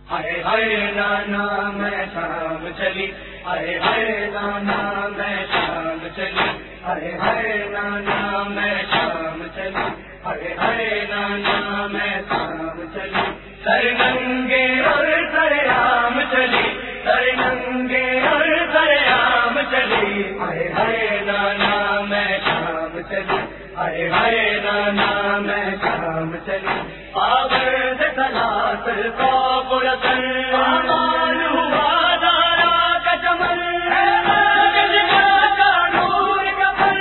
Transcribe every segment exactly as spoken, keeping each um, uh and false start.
ہائے ہائے نانا میں شام چلی، ہائے ہائے نانا میں شام چلی، ہائے ہائے نانا میں شام چلی، ہائے ہائے نانا میں شام چلی، سر ننگے اور سر عام چلی، سر ننگے اور سر عام چلی، ہائے ہائے نانا میں شام چلی، ہائے ہائے نانا میں شام چلی، آبرد سلاسل کا پرسن آمان ہوا دارا کا چمن، نور کا پل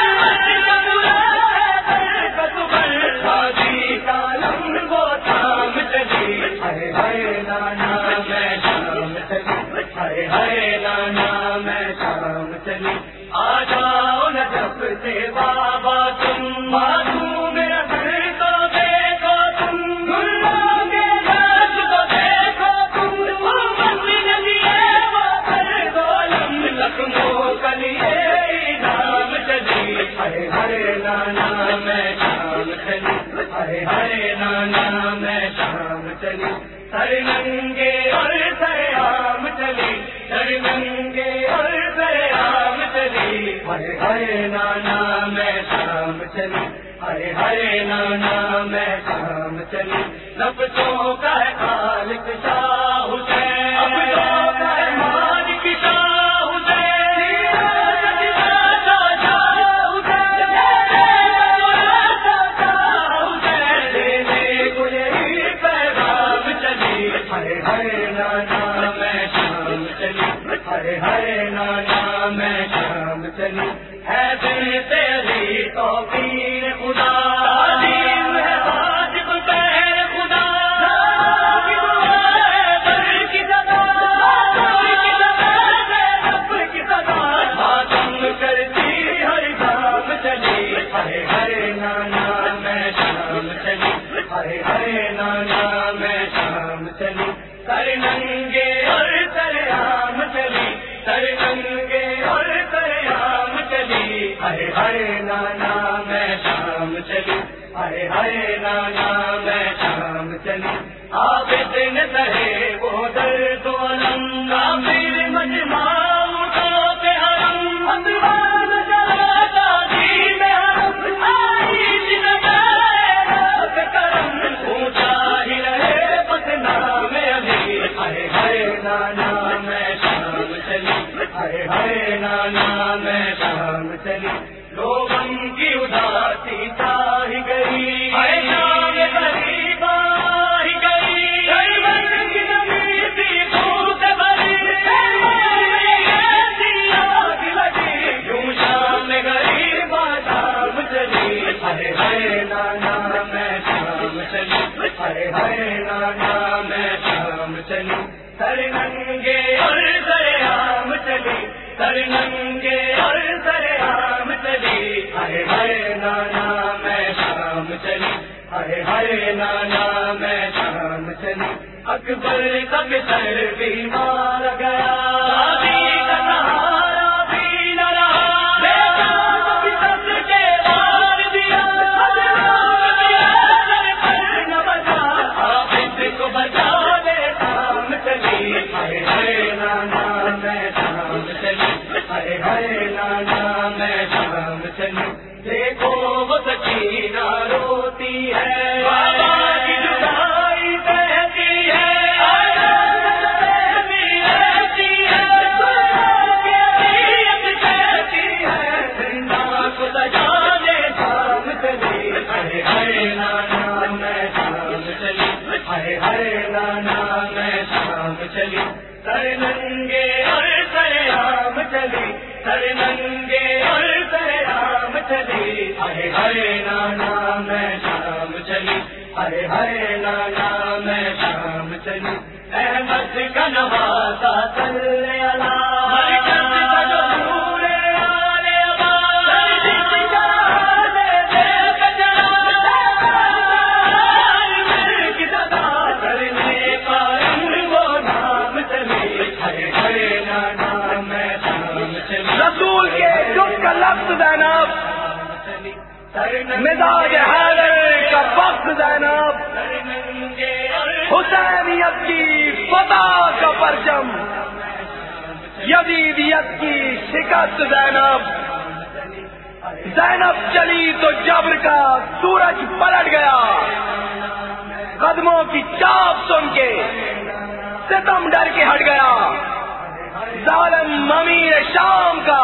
شادی کا لم وہ شام چلی، ہائے ہائے نانا میں شام چلی، ہائے ہائے نانا میں شام چلی، آ جاؤ نہ جب سے بابا تم معصوم رکھ تو دیکھو تم گلوں کے داغ کو دیکھو تم مت ندیے وہ کر گولم زخموں کا لیے انعام چلی، ہائے ہائے نانا میں شام چلی، ہائے ہائے نانا میں شام چلی، سر ننگے اور سر عام چلی، سر ننگے اور سر عام چلی، ہائے ہائے نانا میں شام چلی، ہائے ہائے نانا میں شام چلی، نفسوں کا ہے خالق شاہ حسین، نفسوں کا ہے مالک شاہ حسین، ہائے ہائے نانا میں شام چلی، ہائے ہائے نانا میں شام چلی، ہے دل تیری توفیق خدا، تعظیم ہے واجب پہر خدا، در کی صدا، رب کی صدا، ماتم کرتی ہر شام چلی، ہائے ہائے نانا میں شام چلی، ہائے ہائے نانا میں شام چلی، سر ننگے اور سر عام چلی، سر ننگے اور سر عام چلی، ہائے ہائے نانا میں شام چلی، ہائے ہائے نانا میں شام چلی، عابد نے سہے وہ درد و الم، کافر مجمع اٹھو پہ حرم، ادوار چلا تعظیم حرم، آئی زندگائے رب کرم، اونچا ہی رہے بس نام علی، ہائے ہائے نانا میں شام چلی، ہائے ہائے نانا میں شام چلی، لوگوں کی اداسی چاہی گئی، ہائے شام غریب آہی گئی، غربت کی نمی تھی خون سے بھری، ایسی آگ لگی، یوں شام غریب شام چلی، ہائے ہائے نانا میں شام چلی، ہائے ہائے نانا میں شام چلی، سر ننگے اور سر عام چلی، سر ننگے اور سر عام چلی، ہائے ہائے نانا میں شام چلی، ہائے ہائے نانا میں شام چلی، اکبر تک سر بیمار گیا، شادی کا سہارا بھی نہ رہا، بیٹا کبھی سب کے وار دیا، سر پر نہ بچا، حافظ کو بچا لے شام چلی، ہائے ہائے نانا میں شام چلی، ہائے ہائے نانا میں شام چلی، دیکھو وہ سکینہ روتی ہے، بابا کی جدائی کہتی ہے، ہائے ہائے نانا میں شام چلی، سر ننگے اور سر عام چلی، سر ننگے اور سر عام چلی، ہائے ہائے نانا میں شام چلی، ہائے ہائے نانا میں شام چلی، احمد کا نوازا صلی اللہ، مرکز کا جو نور آل عباس، رسول کے جس کا لفظ زینب، مزاج حیدر کا وقت زینب، حسینیت کی فتح کا پرچم، یزیدیت کی شکست زینب، زینب چلی تو جبر کا سورج پلٹ گیا، قدموں کی چاپ سن کے ستم ڈر کے ہٹ گیا، ظالم امیر شام کا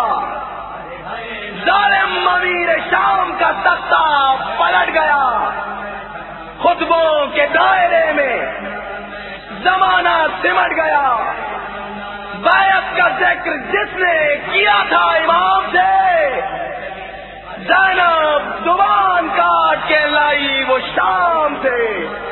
ظالم امیر شام کا تختہ پلٹ گیا، خطبوں کے دائرے میں زمانہ سمٹ گیا، بیعت کا ذکر جس نے کیا تھا امام سے، زینب زبان کاٹ کے لائی وہ شام سے۔